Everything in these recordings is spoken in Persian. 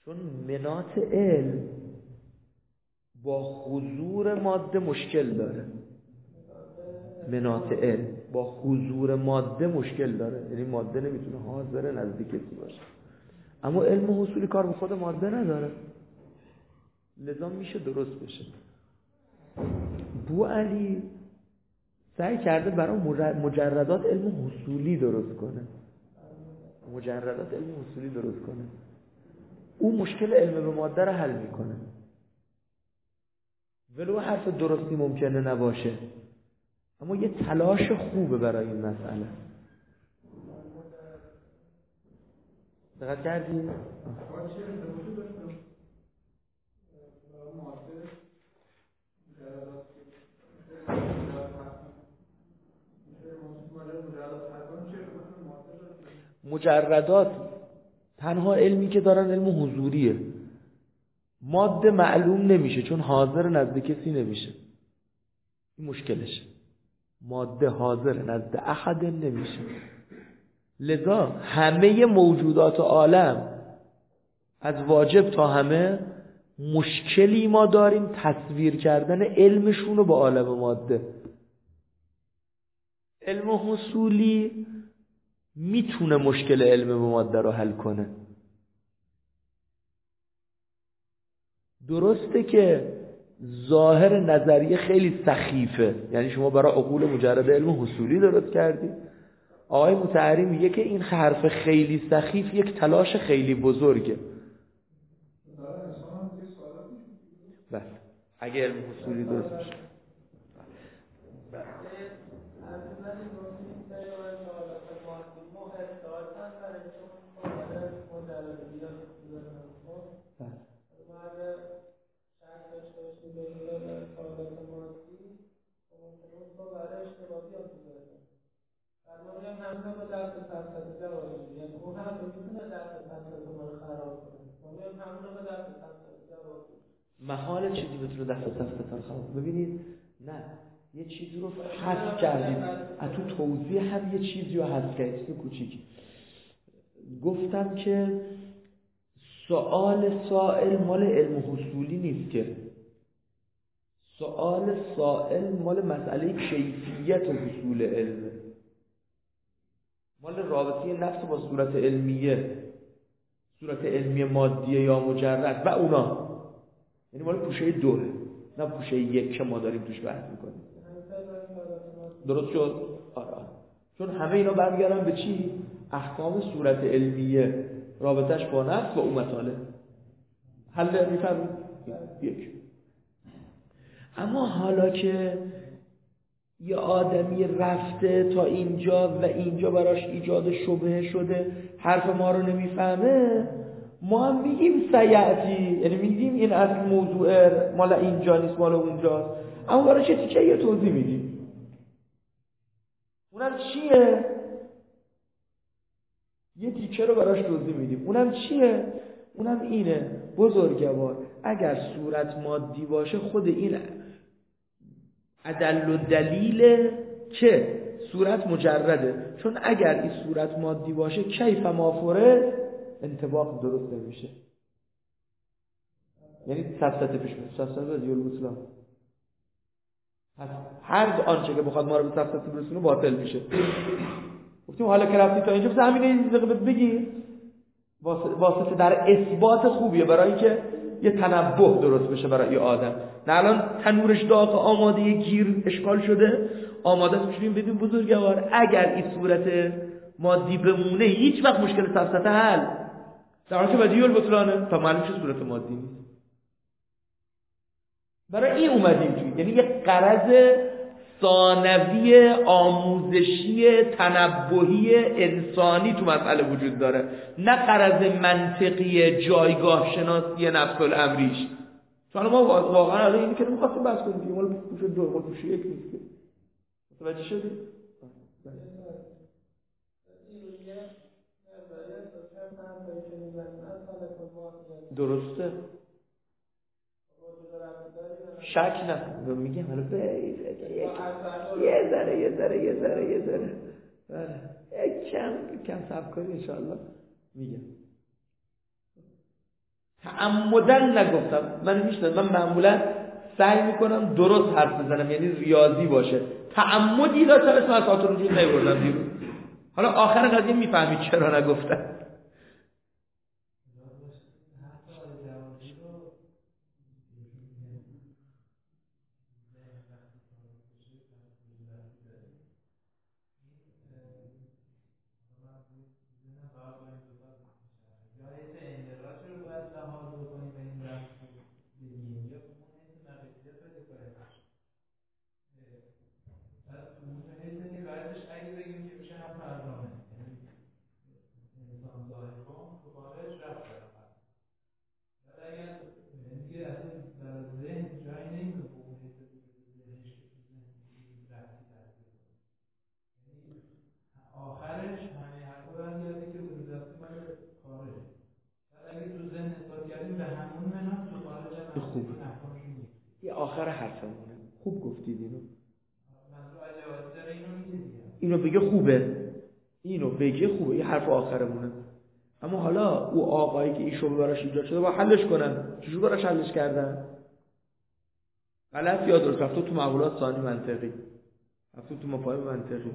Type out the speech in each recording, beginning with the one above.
چون مناط علم با حضور ماده مشکل داره. مناط علم با حضور ماده مشکل داره، یعنی ماده نمیتونه حاضر نزدیک کسی باشه. اما علم حصولی کار به خود ماده نداره، لذا میشه درست بشه. بوعلی سعی کرده برای مجردات علم حصولی درست کنه. مجردات علم حصولی درست کنه. او مشکل علم به ماده رو حل میکنه، ولو حرف درستی ممکنه نباشه، اما یه تلاش خوبه برای این مسئله. دقت کردید؟ مجردات تنها علمی که دارن علم حضوریه. ماده معلوم نمیشه چون حاضر نزد کسی نمیشه. این مشکلشه. ماده حاضر نزد احد نمیشه. لذا همه موجودات عالم از واجب تا همه مشکلی ما داریم تصویر کردن علمشون رو با عالم ماده. علم حصولی میتونه مشکل علم به ماده رو حل کنه. درسته که ظاهر نظریه خیلی سخیفه، یعنی شما برای عقول مجرد علم حصولی درست کردید. آقای مطهری میگه که این حرف خیلی سخیف یک تلاش خیلی بزرگه. بله اگه علم حصولی درست بشه. محال چیزی بتونه دست سفتتان خواهد. ببینید نه، یه چیزی رو حذف کردید، از تو توضیح هم یه چیزی رو حذف کردید. کوچیک گفتم که سوال سائل مال علم حصولی نیست، که سوال سائل مال مسئله کیفیت و حصول علم، مال رابطه نفس با صورت علمیه، صورت علمی مادیه یا مجرد و اونا، یعنی مال پوشه دوه، نه پوشه یک که ما داریم توش بحث میکنیم. درست شد؟ آره. چون همه اینا برمیگردن به چی؟ احکام صورت علمیه، رابطش با نفس و اون مسئله. حل میفهمید؟ یک. اما حالا که یه آدمی رفته تا اینجا و اینجا براش ایجاد شبهه شده، حرف ما رو نمیفهمه، ما هم میگیم سیعتی، یعنی میگیم این اصل موضوع مال اینجا نیست مال اونجاست، اما براش یه تیکه یه توضیح میدیم. اونم چیه؟ یه تیکه رو براش توضیح میدیم. اونم چیه؟ اونم اینه بزرگوار، اگر صورت مادی باشه خود این عدل و دلیل که صورت مجرده، چون اگر این صورت مادی باشه کیف مافوره انطباق درست نمیشه، یعنی سفسطه پیش میاد، سفسطه و دیول بسلام، هر آنچه که بخواد ما رو به سفسطه برسونه باطل میشه. گفتیم حالا که رفتی تا اینجا بس همین یه دقیقه بگی واسطه در اثبات خوبیه برای اینکه یه تنبه درست بشه برای این آدم. نه الان تنورش داغ آماده، یه گیر اشکال شده، آماده است میشونیم بدیم بزرگوار اگر این صورت مادی بمونه هیچ وقت مشکل سفسطه حل، در حالی که بدیول بطلانه تا معلوم شد صورت مادی نیست. برای این اومدیم توی، یعنی یه غرض ثانوی آموزشی تنبهی انسانی تو مسئله وجود داره، نه غرض منطقی جایگاه شناسی نفس الامریش. چون ما واقعا الان اینی که نمی‌خواستیم بحث کنیم که مال پوشه دو مال پوشه یک نیست. متوجه شدی؟ درسته، شک نکن. میگم حالا یه ذره بله کم صبر کنی ان شاء الله. میگم تعمدن نگفتم. من معمولا سعی میکنم درست حرف بزنم، یعنی ریاضی باشه. تعمدی داشتم اسم از خاطر وجود نیوردم بیرون. حالا آخر قضیه میفهمید چرا نگفتم. یه آخر حرفمونه. خوب گفتید اینو بگه خوبه، اینو بگه خوبه، یه حرف آخرمونه. اما حالا او آقایی که این شبه براش ایجاد شده با حلش کنن. چجور براش حلش کردن؟ غلط یا درست؟ رفته تو معقولات ثانی منطقی، رفته تو مفاهیم منطقی.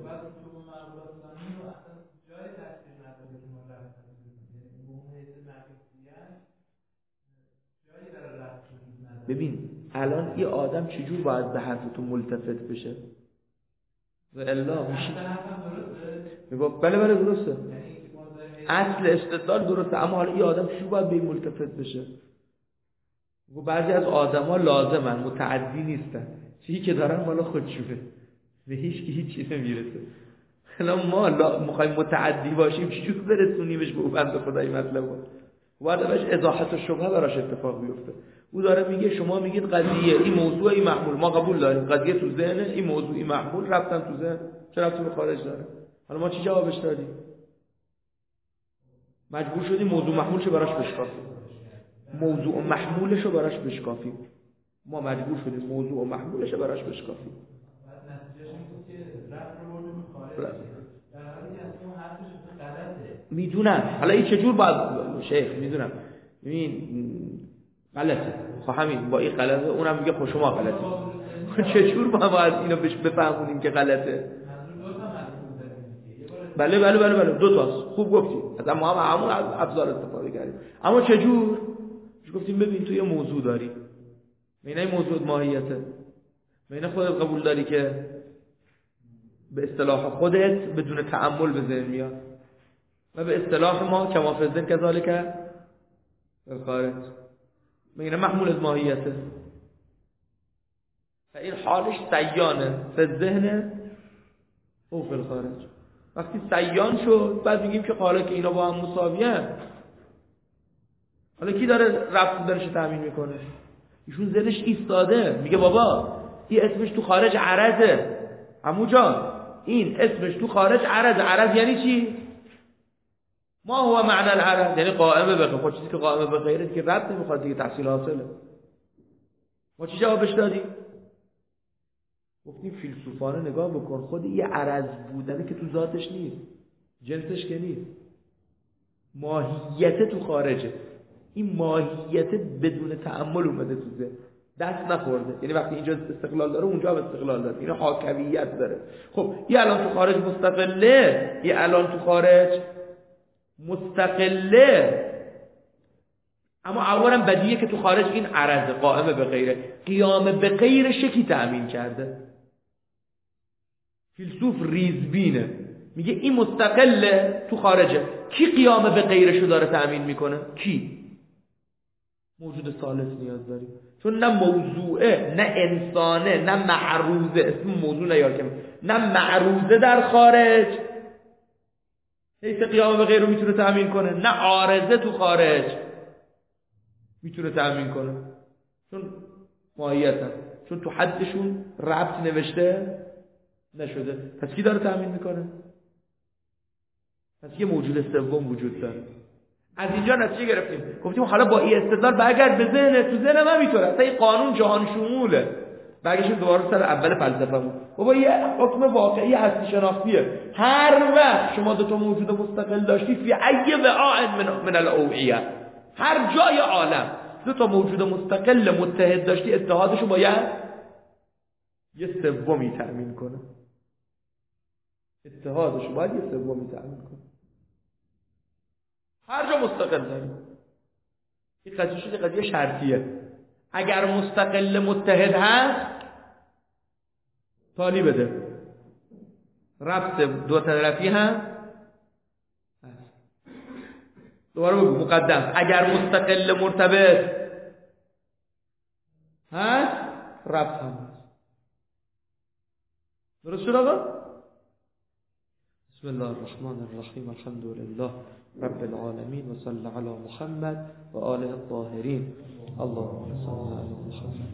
ببین الان این آدم چجور باید به حرفتون ملتفت بشه؟ و الا میشه میگه بله درسته، اصل استدلال درسته، اما حالا این آدم چجور باید به این ملتفت بشه؟ میگه بعضی از آدما لازمن، متعدی نیستن، چیزی که دارن مال خودشونه، به هیچ چیزی نمیرسه. الان ما میخوایم متعدی باشیم، چجور برسونیمش به اون بنده خدای مطلبو؟ باید بهش ازاحت و شبهه براش اتفاق بیفته. او داره میگه شما میگید قضیه این موضوعی محمول، ما قبول داریم قضیه تو ذهنه، این موضوعی محمول رفتن تو ذهن، چرا رفتی به خارج داره؟ حالا ما چی جوابش دادیم؟ مجبور شدیم موضوع محمولشو براش بشکافیم، موضوع محمولشو براش بشکافیم. ما مجبور شدیم موضوع محمولشو براش بشکافیم. بعد نتیجهش این بود که رفت رو بردیم خارج، در حالی که اصلا حرفش غلطه. میدونم حالا این چجور باید شیخ میدونم ببین غلطه، خب همین با این غلطه، اونم میگه خب شما غلطه. چجور ما باید اینو بهش بفهمونیم که غلطه؟ بله دو تاست، خوب گفتی، از ما هم همون از ابزار استفاده کردیم. اما چجور گفتیم ببین تو یه موضوع داری، مینا این موضوع ماهیته، مینا خودت قبول داری که به اصطلاح خودت بدون تأمل به ذهن میاد و به اصطلاح ما کما فی الذهن کذالک الخارج، مینا محمول از ماهیته و این حالش سیانه فی الذهن او فی الخارج. وقتی سیان شد بعد میگیم که حالا که اینا با هم مساویان، حالا کی داره رفت درش تامین میکنه؟ ایشون ذهنش ایستاده میگه بابا این اسمش تو خارج عرضه، عمو جان این اسمش تو خارج عرضه. عرض یعنی چی؟ ما هو معنی العرض، یعنی قائمه به غیر. خب چیزی که قائمه به غیره که رد نمیخواد دیگه، تحصیل حاصله. ما چی جوابش دادیم؟ گفتیم فیلسوفانه نگاه بکن، خود یه عرض بودنه که تو ذاتش نیست، جنسش که نیست، ماهیت تو خارجه. این ماهیت بدون تأمل اومده تو ذهن، دست نخورده، یعنی وقتی اینجا استقلال داره اونجا هم استقلال داره، این حاکمیت داره. خب یه الان تو خارج مستقله، یه الان تو خارج مستقله، اما اولا بدیه که تو خارج این عرض قائمه به غیره، قیام به غیرش کی تأمین کرده؟ فیلسوف ریزبینه میگه این مستقله تو خارجه، کی قیام به غیرشو داره تأمین میکنه؟ کی؟ موجود ثالث نیاز داریم، چون نه موضوعه نه انسانه نه معروضه، اسم موضوع نیاکم، نه معروضه در خارج حیث قیام به غیر رو میتونه تأمین کنه، نه عارضه تو خارج میتونه تأمین کنه، چون ماهیتن، چون تو حدشون ربط نوشته نشده. پس کی داره تأمین میکنه؟ پس یه موجود سوم وجود داره. از اینجا نتیجه گرفتیم، گفتیم حالا با این استدلال برگرد به ذهن، تو ذهن من میتونه اصلا این قانون جهان شموله. برگشتیم دوباره سر اول فلسفه‌مون، بابا یه حکم واقعی هستی شناختیه. هر وقت شما دو تا موجود مستقل داشتی فی ای وعاء من الاوعیه، هر جای عالم دو تا موجود مستقل متحد داشتی، اتحادشو باید یه سومی تأمین کنه. اتحادشو باید یه سومی تأمین کنه. هر جا مستقل داری. این قضیه شده قضیه شرطیه. اگر مستقل متحد هست تالی بده، ربط دو طرفی هم هست. دوباره بگو مقدم، اگر مستقل مرتبط هست ربط هم هست. درست شد آقا؟ بسم الله الرحمن الرحیم، الحمد لله رب العالمین و صلی علی محمد و آله الطاهرین. اللهم صل علی محمد.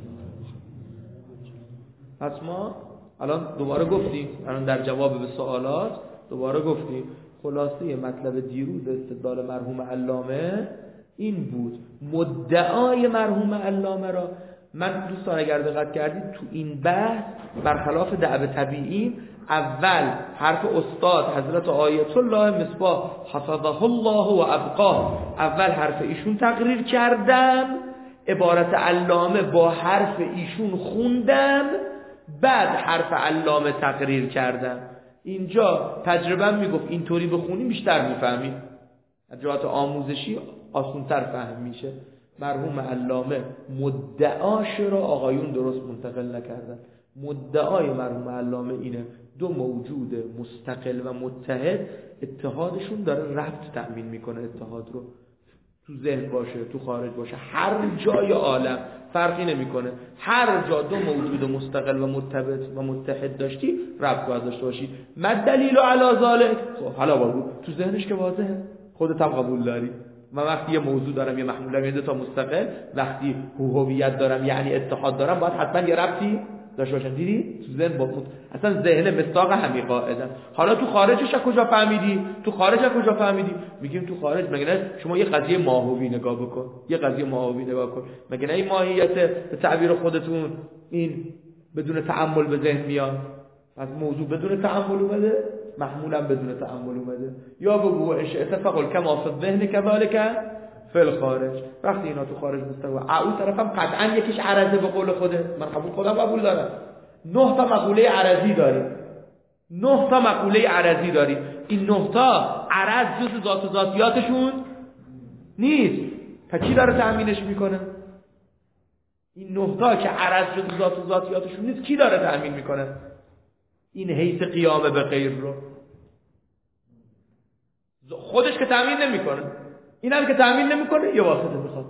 پس ما الان دوباره گفتیم، الان در جواب به سوالات دوباره گفتیم خلاصه مطلب دیروز استدلال مرحوم علامه این بود. مدعای مرحوم علامه را من دوستان اگر دقت کردید تو این بحث برخلاف دعوه طبیعی اول حرف استاد حضرت آیت الله مصباح حفظه الله و ابقاه، اول حرف ایشون تقریر کردم، عبارت علامه با حرف ایشون خوندم، بعد حرف علامه تقریر کردم. اینجا تجربه میگفت اینطوری بخونی بیشتر میفهمید، از جهات آموزشی آسان‌تر فهم میشه. مرحوم علامه مدعاش را آقایون درست منتقل نکردن. مدعای مرحوم علامه اینه دو موجود مستقل و متحد اتحادشون داره ربط تأمین میکنه. اتحاد رو تو ذهن باشه، تو خارج باشه، هر جای عالم فرقی نمیکنه. هر جا دو موجود مستقل و مرتبط و متحد داشتی ربط باید داشته باشی. ما دلیل علی ذلک؟ خب حالا بگو، تو ذهنش که واضحه، خودت هم قبول داری. من وقتی یه موضوع دارم، یه محمول دارم، یه دو تا مستقل، وقتی هویت دارم یعنی اتحاد دارم، باید حتما یه ربطی داشته باشن. دیدی تو ذهن با اصلا ذهن مصداق همین قاعده. حالا تو خارجش از کجا فهمیدی؟ تو خارج از کجا فهمیدی؟ میگیم تو خارج. مگه نه شما یه قضیه ماهوی نگاه بکن، یه قضیه ماهوی نگاه کن، مگه نه این ماهیت به تعبیر خودتون این بدون تأمل به ذهن میاد؟ پس موضوع بدون تأمل اومده، محمولم بدون تأمل اومده. یا بگو اتفاق کما فی الذهن کذالک فی الخارج. وقتی اینا تو خارج مستقل اون طرفم قطعا یکیش عرضه به قول خوده، من خودم قبول دارم. 9 تا مقوله عرضی داریم، 9 تا مقوله عرضی داریم. این 9 تا عرض جز ذات و ذاتیاتشون نیست. پس کی داره تأمینش میکنه؟ این 9 تا که عرض جز ذات و ذاتیاتشون نیست کی داره تأمین میکنه؟ این حیث قیام به غیر رو خودش که تأمین نمیکنه، این هم که تأمین نمیکنه یه واسطه میخواد.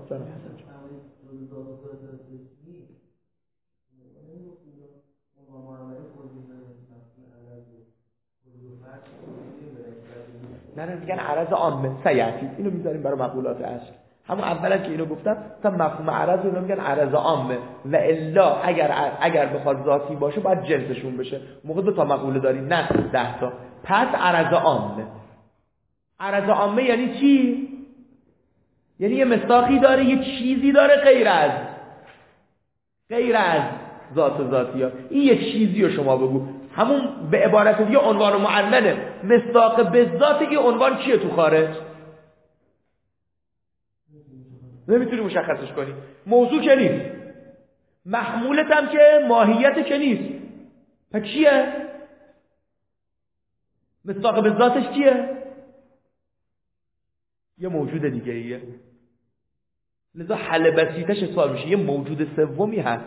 نه میگن عرض عامه سیعتی، اینو میذاریم برای مقولات اصل. همون اولا که اینو گفتم تا مفهوم عرض رو میگن عرض عامه و الا اگر بخواد ذاتی باشه باید جنسشون بشه. موقع 2 تا مقوله داری نه 10 تا. پس عرض عامه. عرض عامه یعنی چی؟ یعنی یه مصداقی داره، یه چیزی داره غیر از ذات و ذاتیات. این یه چیزی رو شما بگو. همون به عبارت دیگه عنوان معلله. مصداق به ذات این عنوان چیه تو خارج؟ نمیتونی مشخصش کنی. موضوع که نیست، محمولت هم که ماهیت که نیست. پس چیه؟ مصداق به ذاتش چیه؟ یه موجود دیگه ایه. لذا حل بسیطش سوال میشه یه موجود سومی هست.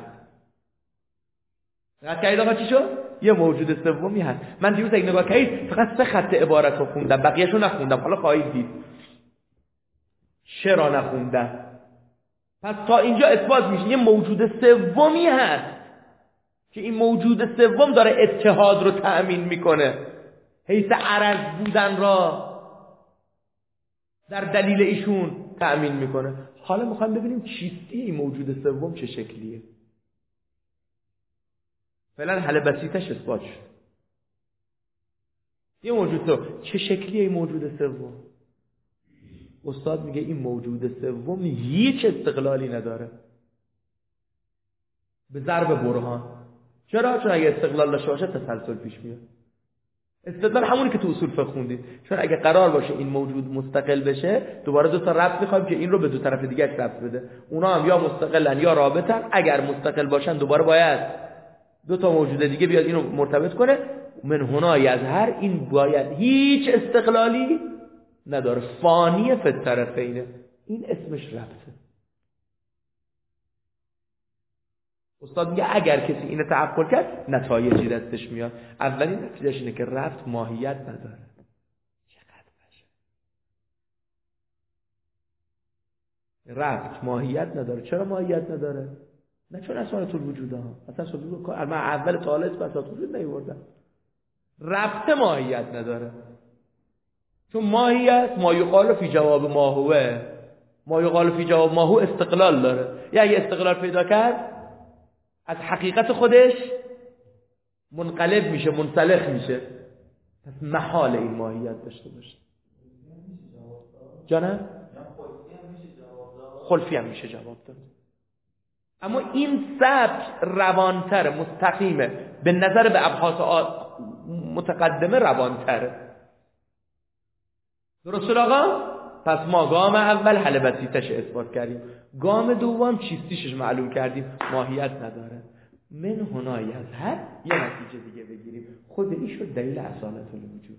دقت کردید آقا چی شد؟ یه موجود سومی هست. من دیروز اگه نگاه کردید فقط 3 خط عبارت رو خوندم، بقیه‌شو نخوندم. حالا خواهید دید چرا نخوندم. پس تا اینجا اثبات میشه یه موجود سومی هست که این موجود سوم داره اتحاد رو تأمین میکنه، حیث عرض بودن را در دلیل ایشون تأمین میکنه. حالا میخوایم ببینیم چیستی این موجود سوم چه شکلیه. فعلا حل بسیطش اثبات شد. یه موجود سوم چه شکلیه این موجود سوم؟ استاد میگه این موجود سوم هیچ استقلالی نداره به ضرب برهان. چرا؟ چون اگه استقلال داشته باشه تسلسل پیش میاد. استدلال همونی که تو اصول فقه خوندید. چون اگه قرار باشه این موجود مستقل بشه، دوباره دو تا ربط میخوایم که این رو به دو طرف دیگه ربط بده. اونا هم یا مستقلن یا رابطن. اگر مستقل باشن دوباره باید دو تا موجود دیگه بیاد اینو مرتبط کنه. من هنا یظهر این باید هیچ استقلالی نداره، فانی فی الطرفین. این اسمش ربطه. استاد میگه اگر کسی اینو تعقل کرد نتایجی دستش میاد. اولین نتیجهش اینه که ربط ماهیت نداره. چقدر باشه ربط ماهیت نداره. چرا ماهیت نداره؟ نه چون اساس الوجود ها اصلا صدور من اول تعالی اساس الوجود نیوردم. ربط ماهیت نداره. چون ماهیت ما یقال فی جواب ما هو، ما یقال فی جواب ما هو استقلال داره. یعنی استقلال پیدا کرد از حقیقت خودش منقلب میشه، منسلخ میشه. پس محال این ماهیت داشته باشه. جانم؟ خلفی هم میشه جواب داد. اما این سبک روانتره، مستقیمه، به نظر به ابحاث متقدمه روانتره. درست شد آقا؟ پس ما گام اول حل بسیطش اثبات کردیم، گام دوم چیستیشش معلوم کردیم، ماهیت نداره. من هنا یظهر یه نتیجه دیگه بگیریم، خود این شد دلیل اصالت الوجود.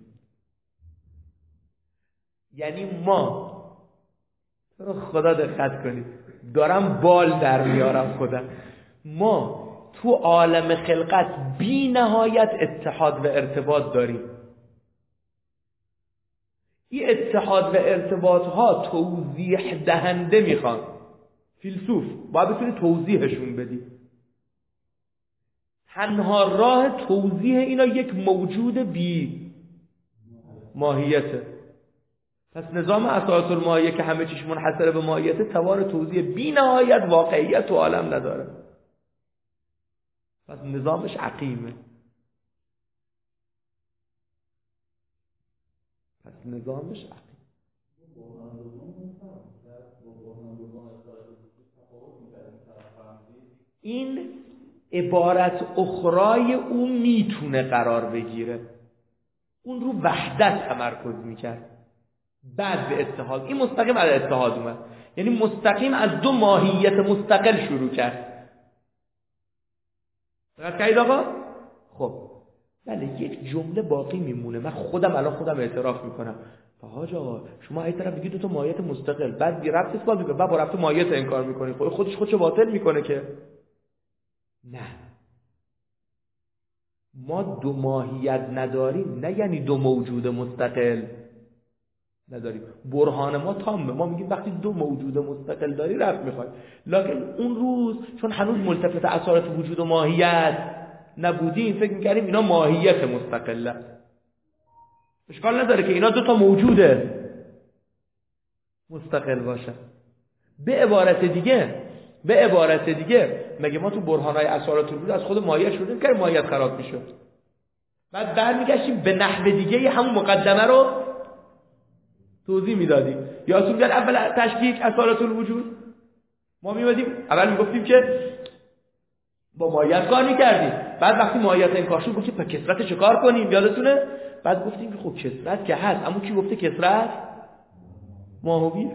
یعنی ما خدا دقت کنید، دارم بال در میارم خودم، ما تو عالم خلقت بی نهایت اتحاد و ارتباط داریم. این اتحاد و ارتباط ها توضیح دهنده میخوان. فیلسوف باید بتونی توضیحشون بدی. تنها راه توضیح اینا یک موجود بی ماهیته. پس نظام اساس الماهیه که همه چیش منحصر به ماهیته توان توضیح بی نهایت واقعیت تو عالم نداره. پس نظامش عقیمه. پس نظامش عقیم. این عبارت اخرای اون میتونه قرار بگیره. اون رو وحدت تمرکز میکرد بعد به اتحاد. این مستقیم از اتحاد اومد، یعنی مستقیم از دو ماهیت مستقل شروع کرد. دقت کردید آقا؟ خب بله، یک جمله باقی میمونه. من خودم الان خودم اعتراف میکنم. حاج آقا شما این طرف میگید دو تا ماهیت مستقل، بعد بی ربط اثبات میکنید، بعد با ربط ماهیت انکار میکنید. خودش باطل میکنه که نه. ما دو ماهیت نداریم، نه یعنی دو موجود مستقل نداریم. برهان ما تامه. ما میگیم وقتی دو موجود مستقل داری ربط میخوای، لکن اون روز چون هنوز ملتفت اثارات وجود و ماهیت نبودیم فکر میکردیم اینا ماهیت مستقله. اشکال نداره که اینا دو تا موجوده مستقل باشن. به عبارت دیگه مگه ما تو برهانهای اثارات الوجود از خود ماهیت شروع نمی‌کردیم ماهیت خراب میشد، بعد برمیگشتیم به نحو دیگه همون مقدمه رو توضیح میدادیم. یادتون میاد اول تشکیک اثارات الوجود ما میومدیم اول میگفتیم که با ماهیت کار میکردیم، بعد وقتی ماهیت انکار شد گفتیم پس کثرت چه کار کنیم؟ یادتونه؟ بعد گفتیم که خب کثرت که هست، اما کی گفته کثرت ماهویه؟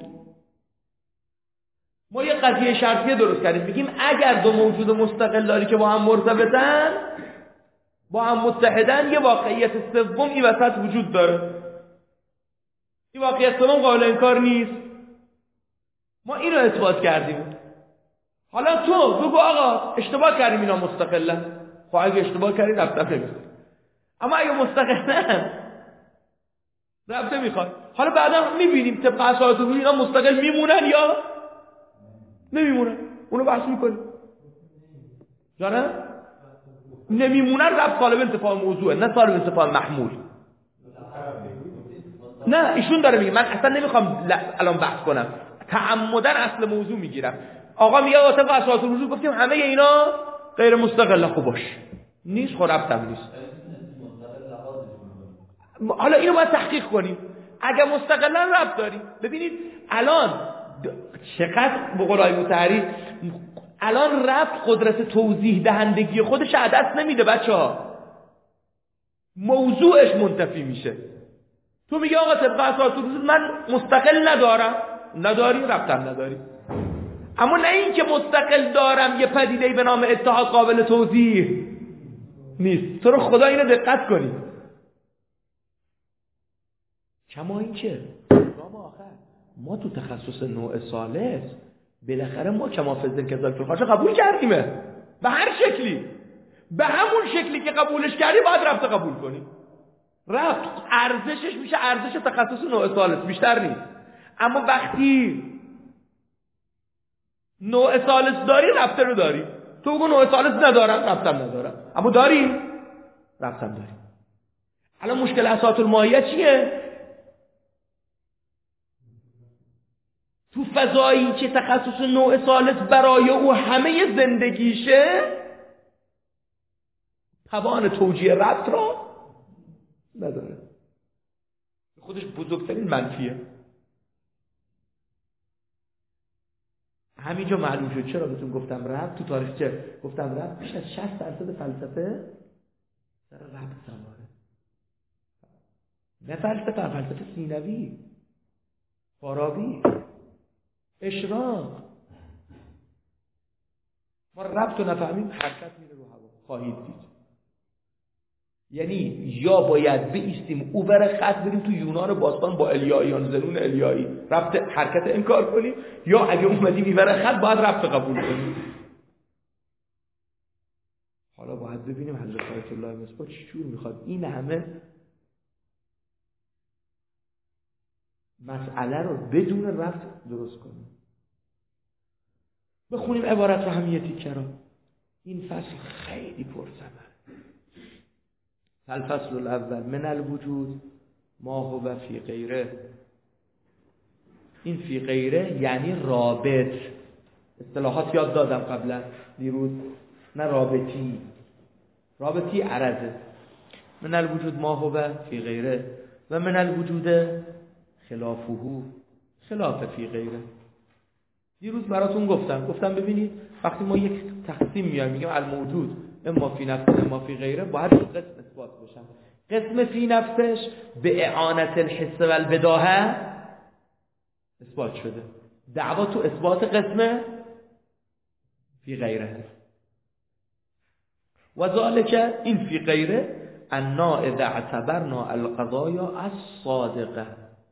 ما یه قضیه شرطیه درست کردیم، میگیم اگر دو موجود مستقل داری که با هم مرتبطن، با هم متحدن، یه واقعیت سوم این وسط وجود داره. این واقعیت سوم قابل انکار نیست. ما اینو اثبات کردیم. حالا تو بگو آقا اشتباه کردیم اینا مستقلن. خب اگه اشتباه کردیم ربطه نمیخواد، اما اگه مستقلن ربطه میخواد. حالا بعدا میبینیم طبق اساس الوجود اینا مستقل میمونن یا نمیمونن، اونو بحث میکنیم. جانم؟ نمیمونن ربط طالب انتفاع موضوعه، نه طالب انتفاع محمول. نه ایشون داره میگه، من اصلا نمیخوام الان بحث کنم، تعمدن اصل موضوع میگیرم. آقا میگه طبق اساس الوجود گفتیم همه اینا غیر مستقل. خب باش نیست، خب ربطم نیست. حالا اینو باید تحقیق کنیم. اگه مستقلا ربط داریم، ببینید الان چقدر به قول آقای مطهری الان ربط قدرت توضیح دهندگی خودش از دست نمیده بچه‌ها. موضوعش منتفی میشه. تو میگه آقا طبق اساطیر من مستقل نداری ربط نداری. اما نه این که مستقل دارم یه پدیده‌ای به نام اتحاد قابل توضیح نیست. تو رو خدا اینو دقت کنید. کما این که رام آخر ما تو تخصص نوع ثالث بالاخره ما کما فضل کذال فیخاش قبول کردیمه به هر شکلی، به همون شکلی که قبولش کردی باید ربط قبول کنی. ربط ارزشش میشه ارزش تخصص نوع ثالث، بیشتر نیست. اما وقتی نوع ثالث داری ربط رو داری. تو بگو نوع ثالث ندارم ربطم ندارم، اما داری ربطم داری. الان مشکل اساطیر الماهیه چیه؟ تو فضایی که تخصص نوع ثالث برای او همه زندگیشه توان توجیه ربط را نداره. خودش بزرگترین منفیه. همینجا معلوم شد چرا بهتون گفتم ربط تو تاریخچه گفتم ربط بیش از 60% فلسفه سر ربط سواره. نه فلسفه سینوی، فارابی، اشراق. ما ربط رو نفهمیم حرکت میره رو هوا، خواهید دید. یعنی یا باید بایستیم اوور خط بریم تو یونان باستان با الیاییان، زنون الیایی ربط حرکت انکار کنیم، یا اگه اومدیم ایور خط باید ربط قبول کنیم. حالا باید ببینیم حضرت آیت الله مصباح چجور میخواد این همه مسئله رو بدون ربط درست کنیم. بخونیم عبارت رو هم یه تیکه رو. این فصل خیلی پرثمره. الفصل الاول من الوجود ما هو فی غیره. این فی غیره یعنی رابط. اصطلاحات یاد دادم قبلا دیروز. نه رابطی عرضه. من الوجود ما هو فی غیره و من الوجود خلافه خلاف فی غیره. دیروز براتون گفتم ببینید وقتی ما یک تقسیم میایم میگیم الموجود اما فی نفسه اما فی غیره، باید قسم اثبات بشن. قسم فی نفسش به اعانت الحس و البداهه اثبات شده. دعوا تو اثبات قسم فی غیره هست. و ذالک این فی غیره انا اذا اعتبرنا القضایا الصادقه.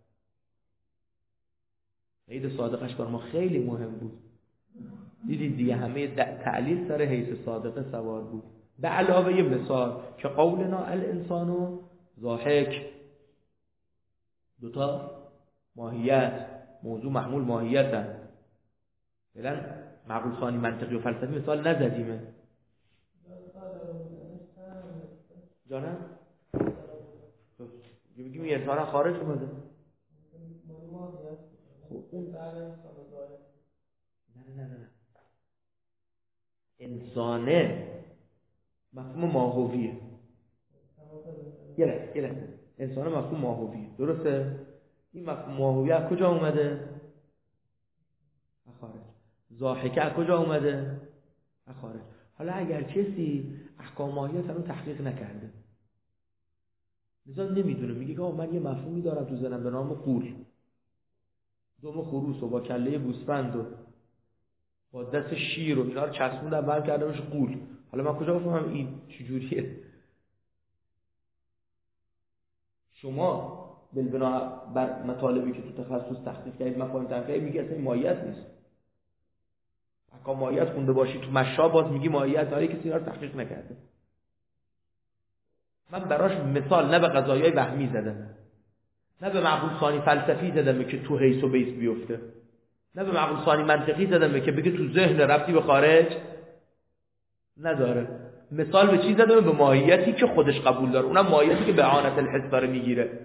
عید صادقش بر ما خیلی مهم بود. دیدید دیگه همه تعلیل سر حیث صادقه سوار بود. به علاوه یه مثال که قولنا الانسانو ضاحک، دوتا ماهیت، موضوع محمول ماهیتن. فعلا معقول ثانی منطقی و فلسفی مثال نزدیمه. جانم؟ بگیم یه انسان خارج اومده. اون نه انسانه مفهوم ماهویه. یه لحظه انسانه مفهوم ماهویه، درسته؟ این مفهوم ماهویه از کجا اومده؟ خارج. ضاحکه از کجا اومده؟ خارج. حالا اگر کسی احکام ماهیت رو تحقیق نکرده، مثلا نمیدونه، میگه که من یه مفهومی دارم تو ذهنم به نام قول، دم خروس و با کله گوسفند و با دست شیر و اینا رو چسبوندم بعد کردمش قول. حالا من کجا بفهمم این چجوریه؟ شما بالبنا بر مطالبی که تو تخصص تحقیق کردید مفاهیم تحقیقی میگه اصلا ماهیت نیست. احکام ماهیت خونده باشی تو مشا باز میگی ماهیت، داره کسی اینا رو تحقیق نکرده. من براش مثال نه به قضایای وهمی زدم، نه به معقول ثانی فلسفی زدم که تو حیث و بیس بیفته، نه به معقول ثانی منطقی زدم که بگه تو ذهن ربطی به خارج نداره. مثال به چی زدم؟ به ماهیتی که خودش قبول داره، اونم ماهیتی که به اعانت الحس داره میگیره.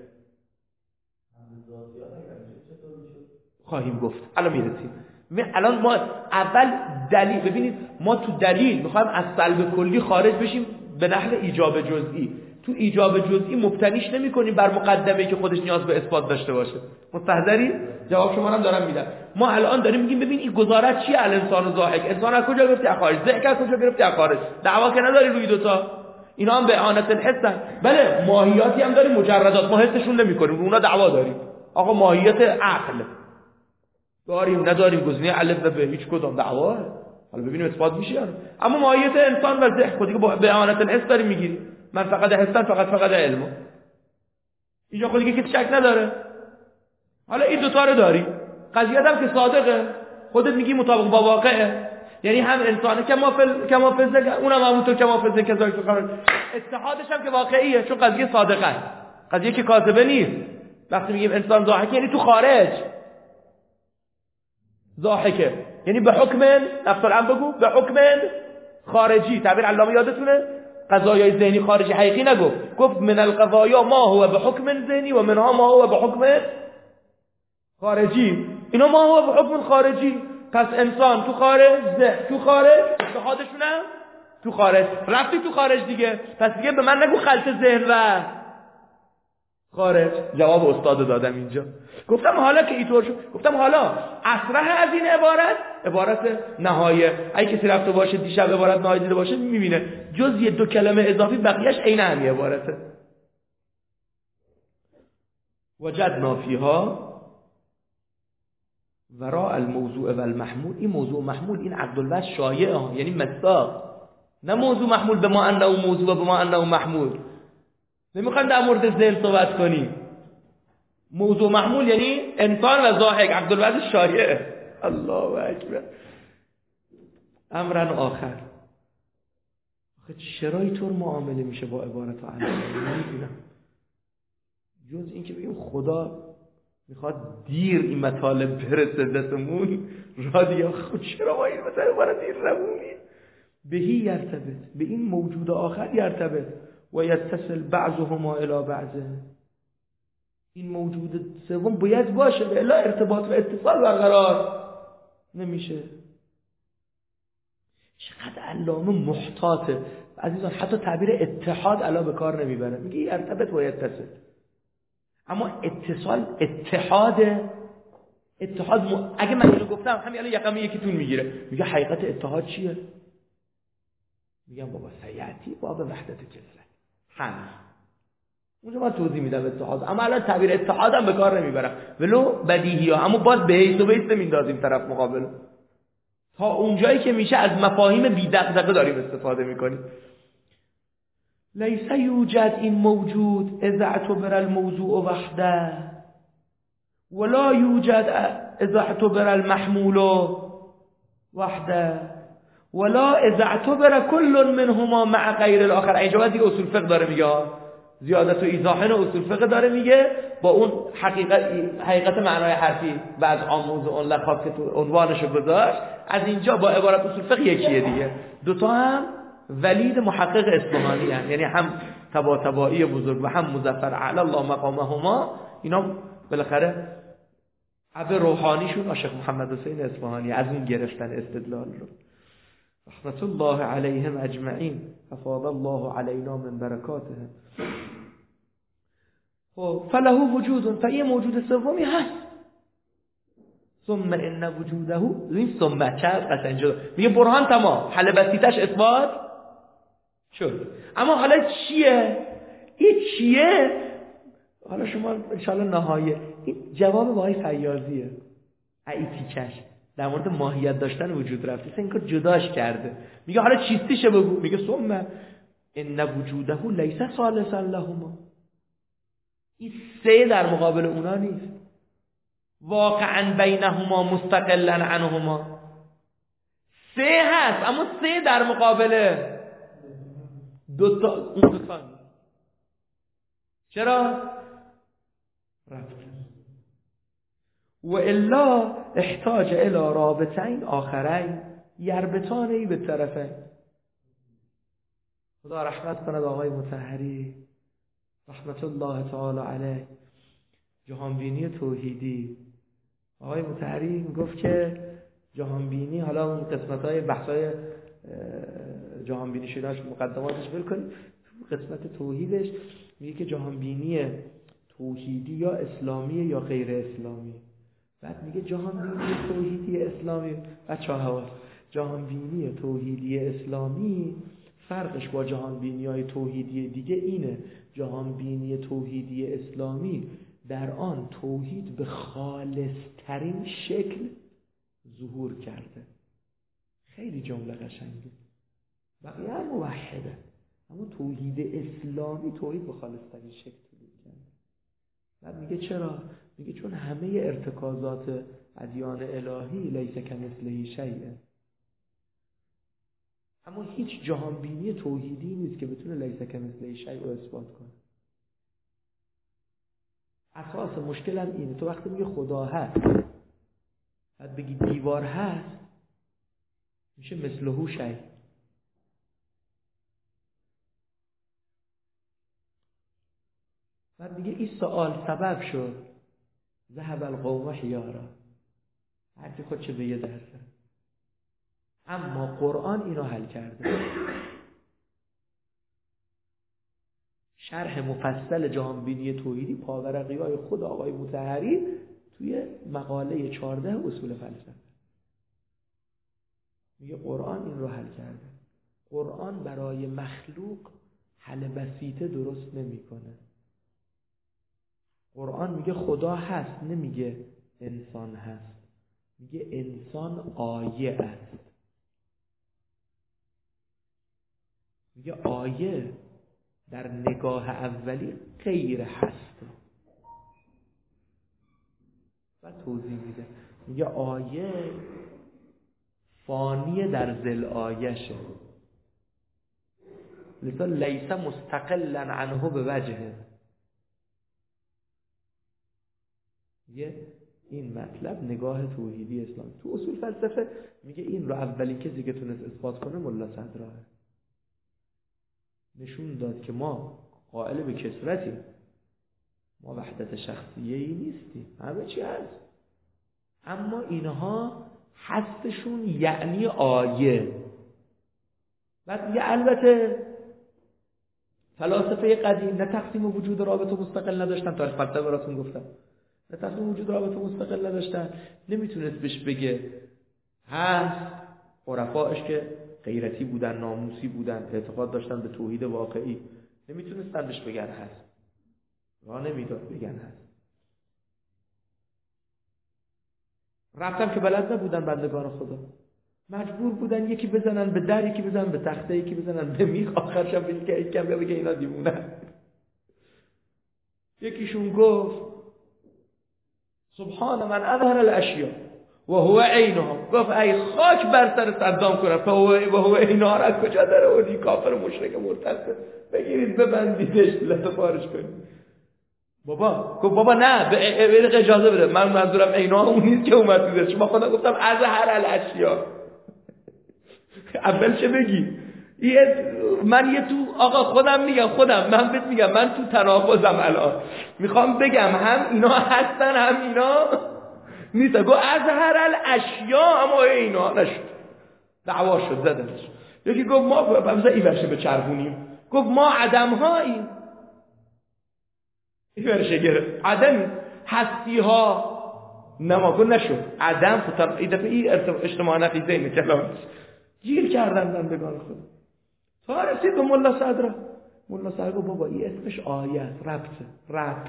خواهیم گفت الان میرسیم. الان ما اول دلیل، ببینید ما تو دلیل میخوایم از سلب کلی خارج بشیم به نحو ایجاب جزئی. تو ایجاب جزئی مبتنیش نمی کنیم بر مقدمه‌ای که خودش نیاز به اثبات داشته باشه. مستحضری؟ جواب شما هم دارم میدم. ما الان داریم میگیم ببین این گزارت چیه؟ الانسان ضاحک، انسان از کجا گرفتی؟ از خارج. ضحک از کجا گرفتی؟ از خارج. دعوا که نداری روی دوتا. اینا هم به اعانت الحسن. بله ماهیاتی هم داریم مجردات ما حسشون نمی‌کنیم، اونا دعوا داریم. آقا ماهیت عقل داریم نداریم، گزینه الف و به هیچ کدام دعواه. حالا ببینیم اثبات میشه یا نه. اما ماهیت انسان و ذهن خودی که به اعانت الحس داریم میگیریم. من فقط حسن فقط علمو. اینجا خودی که شک نداره. حالا این دوتا رو داری. قضیه هم که صادقه، خودت میگی مطابق با واقعه، یعنی هم انسانه کما فزه، اونم همونطور کما فزه کذالک قرار. اتحادش هم که واقعیه چون قضیه صادقه، قضیه که کاذبه نیست. وقتی میگیم انسان ضاحکه یعنی تو خارج ضاحکه، یعنی به حکم نفس الامر بگو، به حکم خارجی. تعبیر علامه یادتونه قضایای ذهنی خارجی حقیقی نگفت، گفت من القضایا ما هو به حکم ذهنی و منها ما هو به حکم خارجی. اینا ما هو به حکم خارجی. پس انسان تو خارج، ذهن تو خارج، اتحادشونه تو خارج. رفتی تو خارج دیگه، پس دیگه به من نگو خلط ذهن و خارج. جواب استاد دادم اینجا. گفتم حالا که اینطور شد، گفتم حالا اصرح از این عبارت نهایه. اگه کسی رفته باشه دیشب عبارت نهایه دیده باشه میبینه جز یه دو کلمه اضافی بقیهش عین همین عبارته. وجدنا فیها وراء الموضوع و المحمول. این موضوع محمول این عقد الوجه شایعه ها، یعنی مصداق، نه موضوع محمول به ما انه موضوع و به ما انه محمول. نمیخوام در مورد ذهن صحبت کنیم. موضوع محمول یعنی انسان و ضاحک، عقد الوجه شایعه. الله اکبر. امرن آخر. آخه چرا اینطور معامله میشه با عبارت الله؟ نمیدونم. جز اینکه بگیم خدا میخواد دیر این مطالب برسه دستمون رادیا، خود چرا با این مطالب برای دیر رمونی؟ بهی یرتبط، به این موجود آخر یرتبط و یتصل بعضهما الی بعضه. این موجود سوم باید باشه و الا ارتباط و اتصال برقرار نمیشه. چقدر علامه محتاطه عزیزان، حتی تعبیر اتحاد علا به کار نمیبره، میگه یرتبط و یتصل. اما اتصال اتحاد اگه من اینو گفتم همین الان یقمه یکیتون میگیره، میگه حقیقت اتحاد چیه؟ میگم بابا سیعتی باب وحدت کسلت همین اونجا من توضیح میدم اتحاد. اما الان تعبیر اتحادم به کار نمیبرم ولو بدیهی ها، اما باز به حیث و بیس نمیندازیم طرف مقابل. تا اونجایی که میشه از مفاهیم بی دغدغه داریم استفاده میکنیم. لیس یوجد این موجود اذا اعتبر الموضوع وحده ولا یوجد اذا اعتبر المحمول وحده ولا اذا اعتبر كل منهما مع غیر الاخر. اینجا دیگه اصول فقه داره میگه، زیادت و ایضاحن اصول فقه داره میگه با اون حقیقت معنای حرفی بعد آموز اون لقب که تو عنوانشو گذاشت. از اینجا با عبارت اصول فقه یکیه دیگه. دوتا هم ولید محقق اصفهانی هست، یعنی هم طباطبایی بزرگ و هم مظفر اعلی الله مقامهما. اینا بالاخره ابر روحانیشون شیخ محمد حسین اصفهانی از اون گرفتن استدلال رو. رحمت الله علیهم اجمعین، افاض الله علینا من برکاته. فله وجود، فیه موجود سومی هست. ثم ان وجوده، این ثم چه قشنگه میگه برهان تمام، حل بسیطش اثبات شد. اما حالا چیه؟ این چیه؟ حالا شما انشاءالله نهایه این جواب باهای فیاضیه ایتیکش در مورد ماهیت داشتن وجود رفته این کار جداش کرده. میگه حالا چیستیشه بگو. میگه ثم ان وجوده لیس ثالثا لهما. این سه در مقابل اونا نیست، واقعا بینهما مستقلا عنهما. سه هست اما سه در مقابل دوتا اون دوتا نیست. چرا؟ رفت و الا احتاج الى رابطین آخرین یربطانی به طرفین. خدا رحمت کند آقای مطهری رحمت الله تعالی علیه، جهانبینی توحیدی. آقای مطهری میگفت که جهانبینی، حالا اون قسمت‌های بحث‌های جهانبینی شدهش مقدماتش بکنید، تو قسمت توحیدش میگه که جهانبینی توحیدی یا اسلامی یا غیر اسلامی. بعد میگه جهانبینی توحیدی اسلامی، بچه‌ها جهانبینی توحیدی اسلامی فرقش با جهانبینی‌های توحیدی دیگه اینه، جهانبینی توحیدی اسلامی در آن توحید به خالص‌ترین شکل ظهور کرده. خیلی جمله قشنگه. بقیه هم موحده، اما توحید اسلامی توحید به خالص‌ترین شکل ظهور کرده. بعد میگه چرا؟ میگه چون همه ارتکازات ادیان الهی لیس کمثله شیء، اما هیچ جهانبینی توحیدی نیست که بتونه لیس کمثله شیء رو اثبات کنه. اساس مشکل هم اینه، تو وقتی میگه خدا هست بعد بگی دیوار هست، میشه مثله شیء. بعد میگه این سوال سبب شد ذهب القوم حیارا، هر کی خودشه به یه درسه. اما قرآن اینو حل کرده. شرح مفصل جهانبینی توحیدی پاورقی‌های خود آقای مطهری توی مقاله 14 اصول فلسفه میگه قرآن این رو حل کرده. قرآن برای مخلوق حل بسیطه درست نمی‌کنه. قرآن میگه خدا هست، نمیگه انسان هست، میگه انسان آیه است. میگه آیه در نگاه اولی غیر هست و توضیح میده. میگه آیه فانی در ذل آیشه، لذا لیس مستقلا عنه به وجهه. میگه این مطلب نگاه توحیدی اسلام تو اصول فلسفه میگه این رو اولین کسی که تونست اثبات کنه ملا صدراه. نشون داد که ما قائل به کثرتیم، ما وحدت شخصیه‌ای نیستیم، همه چی هست، اما اینها هستشون یعنی آیه. بعد میگه البته فلاسفه قدیم نه تقسیم وجود رابطه مستقل نداشتن، تاریخ فلسفه براتون گفتم، نه تقسیم وجود رابطه مستقل نداشتن، نمیتونست بهش بگه هست. عرفاش که غیرتی بودن، ناموسی بودن، اعتقاد داشتن به توحید واقعی، نمیتونستن بهش بگن هست، راه نمیداد بگن هست. رفتم که بلد نبودن بندگان خدا، مجبور بودن یکی بزنن به در، یکی بزنن به تخته، یکی بزنن به میخ، آخرش هم بگه اینا دیوونن. یکیشون گفت سبحان من اظهر الاشیاء و هو عینها، گفت ای خاک بر سر صدام کنم و هو عینها را کجا داره؟ اونی کافر مشرک مرتد، بگیرید ببندیدش لطف فارش کنید. بابا گفت بابا نه، به اجازه بده، من منظورم عینها اون نیست که اومد دیده، شما خدا گفتم اظهر الاشیاء. اول چه بگی؟ من یه تو آقا خودم من بهت میگم من تو تناقضم الان، میخوام بگم هم اینا هستن هم اینا نیست. گو اظهر الاشیاء اما اینا نشد، دعوا شد، زدنش. یکی گفت ما بمزه این ورشه به چرخونیم، گفت ما عدم هاییم، این ورشه گرفت عدمی، هستی ها نماکن نشد، عدم خودم این دفعه این اجتماع نقیزه اینه کلامش گیر کردن بندگان خدا. تا رسید به ملا صدرا. ملا صدرا گفت بابا این اسمش آیه است، ربط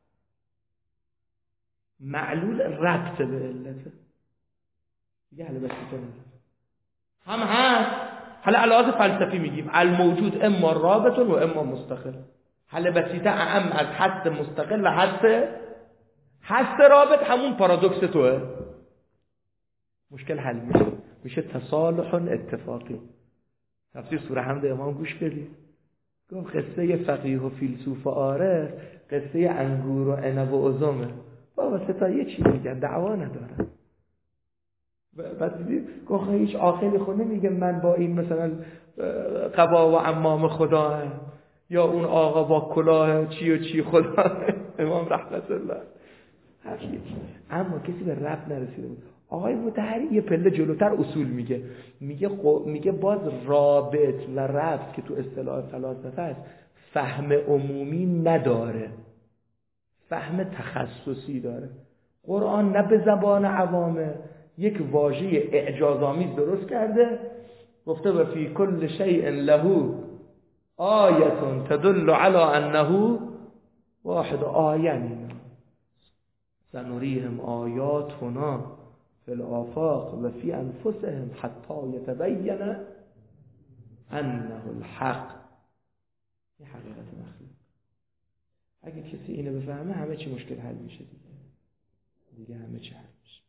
معلول ربط به علته دیگه. حالا بس هم هست. حالا علاوه فلسفی میگیم الموجود اما رابط و اما مستقل. حالا بسیطه اعم از حد مستقل و حد رابط همون پارادوکس توه. مشکل حل میشه تصالح اتفاقی. تفسیر سوره حمد امام گوش بدید. گفت قصه فقیه و فیلسوف و عارف قصه انگور و عنب و عزمه. بابا ستا یه چی میگن، دعوا ندارن. بعد دیدید گفت هیچ عاقلی خود نمیگه من با این مثلا قبا و عمام خدا هم. یا اون آقا با کلاه چی و چی خدا امام رحمت الله هر یکی. اما کسی به رب نرسیده بود. آقای مطهری یه پله جلوتر اصول میگه باز رابط و ربط که تو اصطلاح فلاسفه است فهم عمومی نداره، فهم تخصصی داره. قرآن نه به زبان عوامه، یک واژه اعجازآمیز درست کرده، گفته و فی کل شیء له آیه تدل علی انه واحد. آیه سنریهم آیاتنا فی الآفاق و فی انفسهم حتی یتبین انه الحق. این حقیقت مخلوق. اگه کسی اینو بفهمه همه چی مشکل حل میشه دیگه همه چی حل میشه.